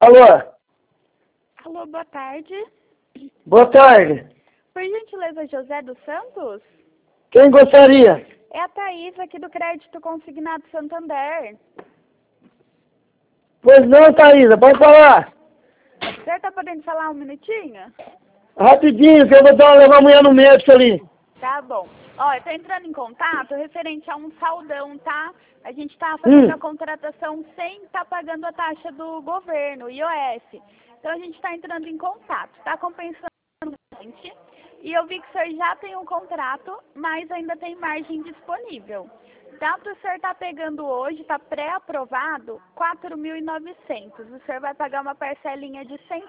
Alô? Alô, boa tarde. Boa tarde. Por gentileza, José dos Santos? Quem gostaria? É a Thaís, aqui do Crédito Consignado Santander. Pois não, Thaísa, pode falar. O senhor tá podendo falar um minutinho? Rapidinho, que eu vou levar a mulher no médico ali. Tá bom. Ó, eu tô entrando em contato referente a um saldão, tá? A gente tá fazendo a contratação sem tá pagando a taxa do governo, IOF. Então a gente tá entrando em contato, tá compensando a gente. E eu vi que o senhor já tem um contrato, mas ainda tem margem disponível. Dá para o senhor estar pegando hoje, está pré-aprovado, 4.900. O senhor vai pagar uma parcelinha de R$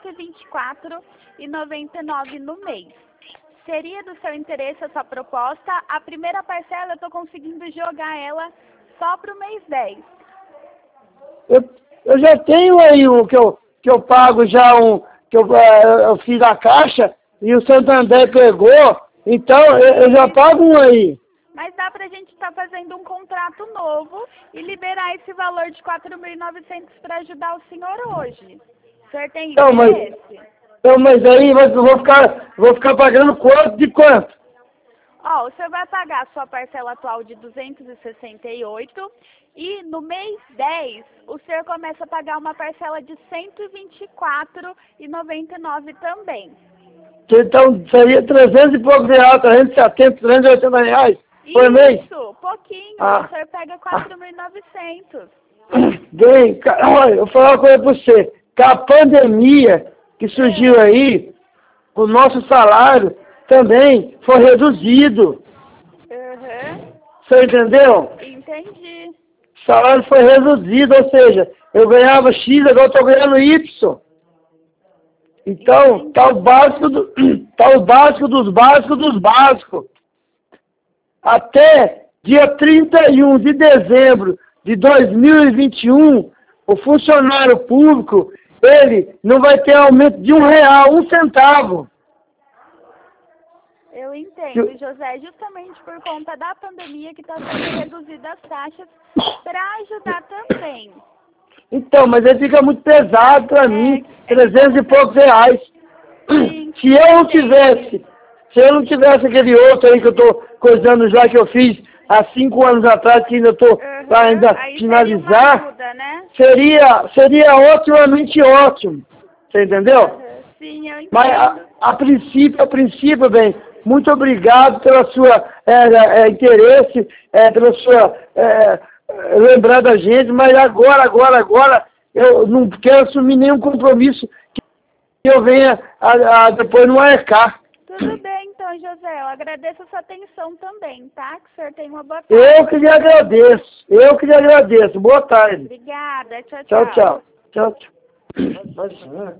124,99 no mês. Seria do seu interesse essa proposta? A primeira parcela eu estou conseguindo jogar ela só para o mês 10. Eu já tenho aí o que eu pago já que eu fiz a caixa e o Santander pegou, então eu já pago um aí. Mas dá pra gente estar fazendo um contrato novo e liberar esse valor de 4.900 para ajudar o senhor hoje. O senhor tem interesse? Mas aí eu vou ficar pagando quanto de quanto? Ó, o senhor vai pagar a sua parcela atual de 268 e no mês 10 o senhor começa a pagar uma parcela de 124,99 também. Então seria 300 e poucos reais, 370, 380 reais por mês? Isso, pouquinho. O senhor pega 4.900. Bem, olha, eu vou falar uma coisa pra você. Com a pandemia que surgiu aí, o nosso salário também foi reduzido. Você entendeu? Entendi. O salário foi reduzido, ou seja, eu ganhava X, agora eu estou ganhando Y. Então, tá o básico dos básicos dos básicos. Até dia 31 de dezembro de 2021, o funcionário público, ele não vai ter aumento de R$1, 1 centavo. Eu entendo, José, justamente por conta da pandemia que está sendo reduzida as taxas para ajudar também. Então, mas aí fica muito pesado para mim, 300 e poucos reais. Sim, se eu não tivesse aquele outro aí que eu estou coisando já, que eu fiz há 5 anos atrás, que ainda estou para ainda finalizar, ajuda, né? seria otimamente ótimo. Você entendeu? Sim, eu entendo. Mas a princípio, bem, muito obrigado pela sua interesse, pela sua lembrar da gente, mas agora, eu não quero assumir nenhum compromisso que eu venha depois no AECAR. Tudo bem, então, José. Eu agradeço a sua atenção também, tá? Que o senhor tenha uma boa tarde. Eu que lhe agradeço. Boa tarde. Obrigada. Tchau, tchau. Tchau.